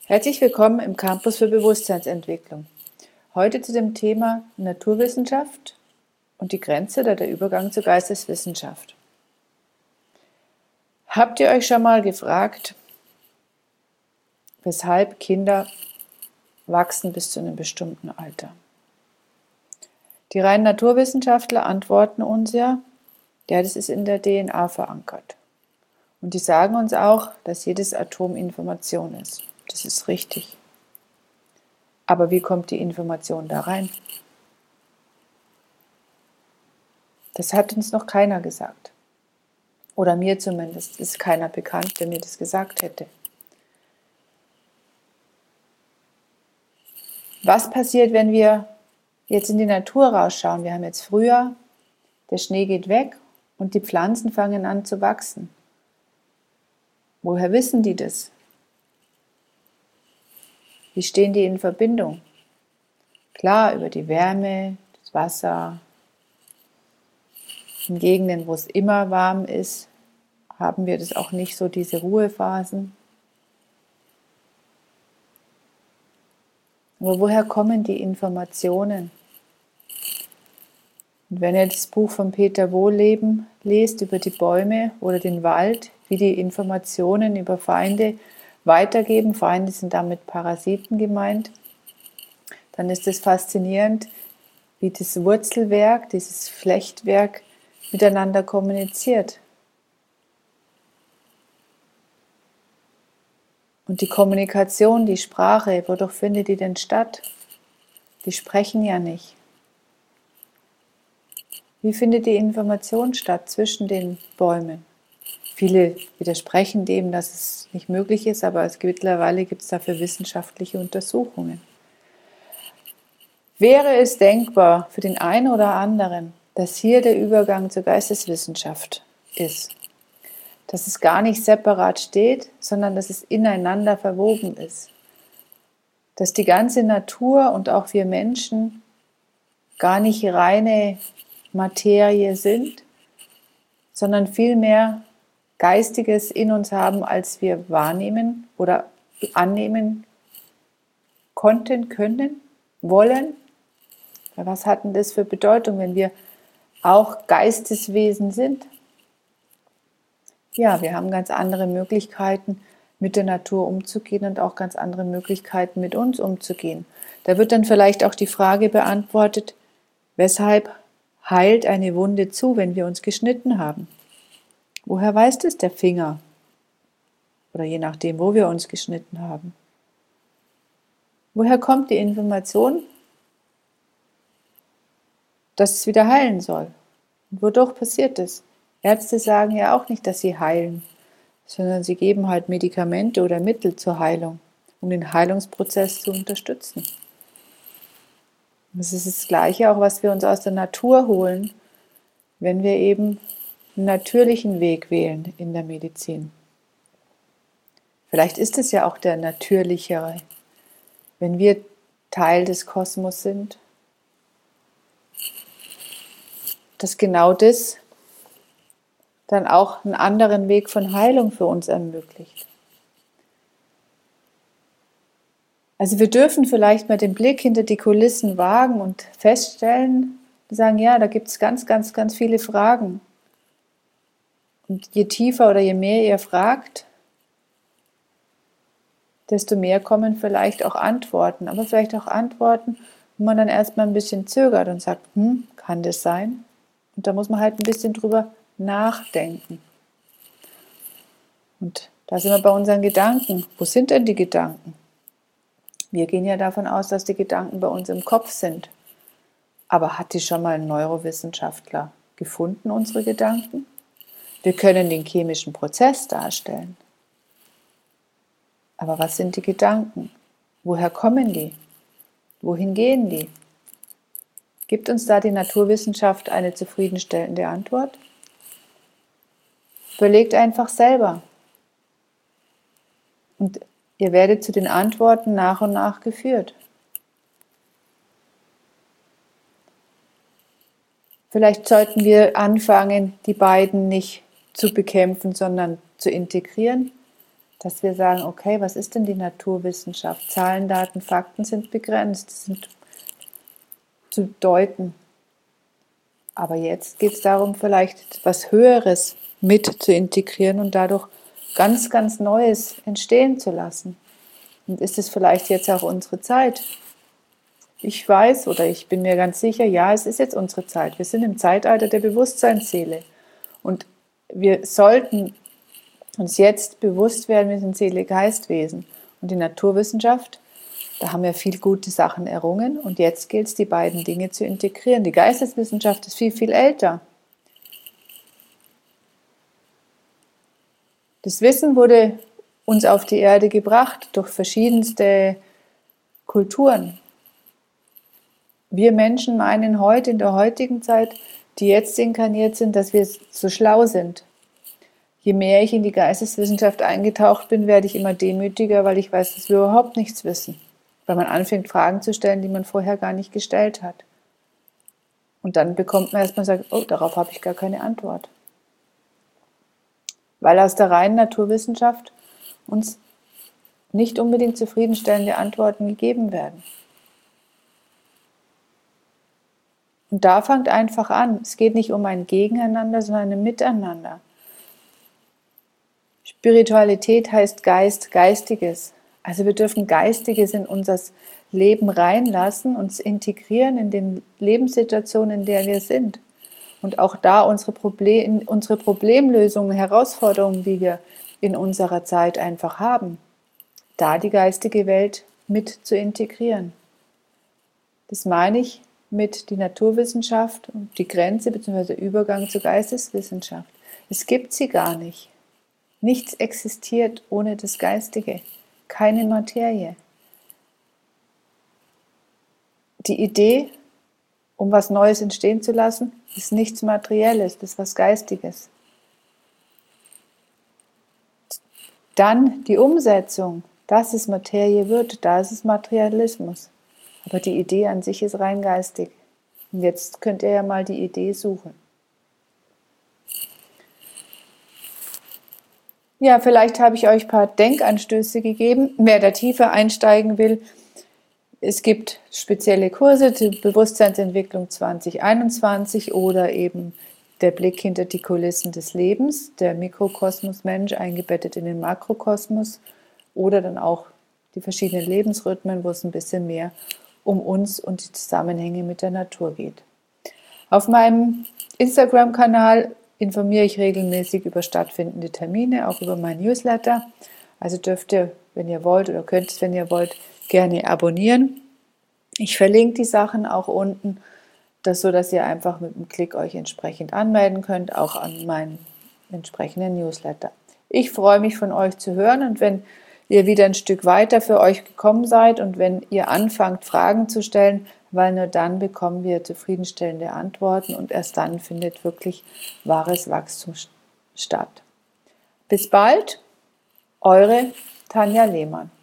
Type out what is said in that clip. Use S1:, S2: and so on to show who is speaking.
S1: Herzlich willkommen im Campus für Bewusstseinsentwicklung. Heute zu dem Thema Naturwissenschaft und die Grenze oder der Übergang zur Geisteswissenschaft. Habt ihr euch schon mal gefragt, weshalb Kinder wachsen bis zu einem bestimmten Alter? Die reinen Naturwissenschaftler antworten uns ja, das ist in der DNA verankert. Und die sagen uns auch, dass jedes Atom Information ist. Das ist richtig. Aber wie kommt die Information da rein? Das hat uns noch keiner gesagt. Oder mir zumindest ist keiner bekannt, der mir das gesagt hätte. Was passiert, wenn wir jetzt in die Natur rausschauen? Wir haben jetzt Frühjahr, der Schnee geht weg und die Pflanzen fangen an zu wachsen. Woher wissen die das? Wie stehen die in Verbindung? Klar, über die Wärme, das Wasser. In Gegenden, wo es immer warm ist, haben wir das auch nicht so, diese Ruhephasen. Aber woher kommen die Informationen? Und wenn ihr das Buch von Peter Wohlleben lest über die Bäume oder den Wald, wie die Informationen über Feinde weitergeben, Feinde sind damit Parasiten gemeint, dann ist es faszinierend, wie das Wurzelwerk, dieses Flechtwerk miteinander kommuniziert. Und die Kommunikation, die Sprache, wodurch findet die denn statt? Die sprechen ja nicht. Wie findet die Information statt zwischen den Bäumen? Viele widersprechen dem, dass es nicht möglich ist, aber mittlerweile gibt es dafür wissenschaftliche Untersuchungen. Wäre es denkbar für den einen oder anderen, dass hier der Übergang zur Geisteswissenschaft ist? Dass es gar nicht separat steht, sondern dass es ineinander verwoben ist. Dass die ganze Natur und auch wir Menschen gar nicht reine Materie sind, sondern vielmehr Geistiges in uns haben, als wir wahrnehmen oder annehmen konnten, können, wollen. Was hat denn das für Bedeutung, wenn wir auch Geisteswesen sind? Ja, wir haben ganz andere Möglichkeiten, mit der Natur umzugehen und auch ganz andere Möglichkeiten, mit uns umzugehen. Da wird dann vielleicht auch die Frage beantwortet, weshalb heilt eine Wunde zu, wenn wir uns geschnitten haben? Woher weiß das der Finger? Oder je nachdem, wo wir uns geschnitten haben. Woher kommt die Information, dass es wieder heilen soll? Und wodurch passiert es? Ärzte sagen ja auch nicht, dass sie heilen, sondern sie geben halt Medikamente oder Mittel zur Heilung, um den Heilungsprozess zu unterstützen. Das ist das Gleiche auch, was wir uns aus der Natur holen, wenn wir eben einen natürlichen Weg wählen in der Medizin. Vielleicht ist es ja auch der natürlichere, wenn wir Teil des Kosmos sind, dass genau das dann auch einen anderen Weg von Heilung für uns ermöglicht. Also wir dürfen vielleicht mal den Blick hinter die Kulissen wagen und feststellen, sagen, ja, da gibt es ganz, ganz, ganz viele Fragen. Und je tiefer oder je mehr ihr fragt, desto mehr kommen vielleicht auch Antworten. Aber vielleicht auch Antworten, wo man dann erstmal ein bisschen zögert und sagt, kann das sein? Und da muss man halt ein bisschen drüber nachdenken. Und da sind wir bei unseren Gedanken. Wo sind denn die Gedanken? Wir gehen ja davon aus, dass die Gedanken bei uns im Kopf sind. Aber hat die schon mal ein Neurowissenschaftler gefunden, unsere Gedanken? Wir können den chemischen Prozess darstellen. Aber was sind die Gedanken? Woher kommen die? Wohin gehen die? Gibt uns da die Naturwissenschaft eine zufriedenstellende Antwort? Überlegt einfach selber. Und ihr werdet zu den Antworten nach und nach geführt. Vielleicht sollten wir anfangen, die beiden nicht zu bekämpfen, sondern zu integrieren. Dass wir sagen, okay, was ist denn die Naturwissenschaft? Zahlen, Daten, Fakten sind begrenzt, sind zu deuten. Aber jetzt geht es darum, vielleicht etwas Höheres mit zu integrieren und dadurch ganz, ganz Neues entstehen zu lassen. Und ist es vielleicht jetzt auch unsere Zeit? Ich weiß oder ich bin mir ganz sicher, ja, es ist jetzt unsere Zeit. Wir sind im Zeitalter der Bewusstseinsseele. Und wir sollten uns jetzt bewusst werden, wir sind Seele-Geist-Wesen. Und die Naturwissenschaft, da haben wir viel gute Sachen errungen. Und jetzt gilt es, die beiden Dinge zu integrieren. Die Geisteswissenschaft ist viel, viel älter. Das Wissen wurde uns auf die Erde gebracht durch verschiedenste Kulturen. Wir Menschen meinen heute, in der heutigen Zeit, die jetzt inkarniert sind, dass wir so schlau sind. Je mehr ich in die Geisteswissenschaft eingetaucht bin, werde ich immer demütiger, weil ich weiß, dass wir überhaupt nichts wissen. Weil man anfängt, Fragen zu stellen, die man vorher gar nicht gestellt hat. Und dann bekommt man erstmal sagt, oh, darauf habe ich gar keine Antwort. Weil aus der reinen Naturwissenschaft uns nicht unbedingt zufriedenstellende Antworten gegeben werden. Und da fängt einfach an. Es geht nicht um ein Gegeneinander, sondern ein Miteinander. Spiritualität heißt Geist, Geistiges. Also wir dürfen Geistiges in unser Leben reinlassen, uns integrieren in den Lebenssituationen, in der wir sind. Und auch da unsere Problemlösungen, Herausforderungen, die wir in unserer Zeit einfach haben, da die geistige Welt mit zu integrieren. Das meine ich mit die Naturwissenschaft und die Grenze bzw. Übergang zur Geisteswissenschaft. Es gibt sie gar nicht. Nichts existiert ohne das Geistige, keine Materie. Die Idee, um was Neues entstehen zu lassen, ist nichts Materielles, das ist was Geistiges. Dann die Umsetzung, dass es Materie wird, da ist es Materialismus. Aber die Idee an sich ist rein geistig. Und jetzt könnt ihr ja mal die Idee suchen. Ja, vielleicht habe ich euch ein paar Denkanstöße gegeben. Wer da tiefer einsteigen will, es gibt spezielle Kurse zur Bewusstseinsentwicklung 2021 oder eben der Blick hinter die Kulissen des Lebens, der Mikrokosmos Mensch eingebettet in den Makrokosmos oder dann auch die verschiedenen Lebensrhythmen, wo es ein bisschen mehr um uns und die Zusammenhänge mit der Natur geht. Auf meinem Instagram-Kanal informiere ich regelmäßig über stattfindende Termine, auch über mein Newsletter. Also dürft ihr, wenn ihr wollt oder könnt es, wenn ihr wollt, gerne abonnieren. Ich verlinke die Sachen auch unten, so dass ihr einfach mit einem Klick euch entsprechend anmelden könnt, auch an meinen entsprechenden Newsletter. Ich freue mich, von euch zu hören, und wenn ihr wieder ein Stück weiter für euch gekommen seid und wenn ihr anfangt, Fragen zu stellen, weil nur dann bekommen wir zufriedenstellende Antworten und erst dann findet wirklich wahres Wachstum statt. Bis bald, eure Tanja Lehmann.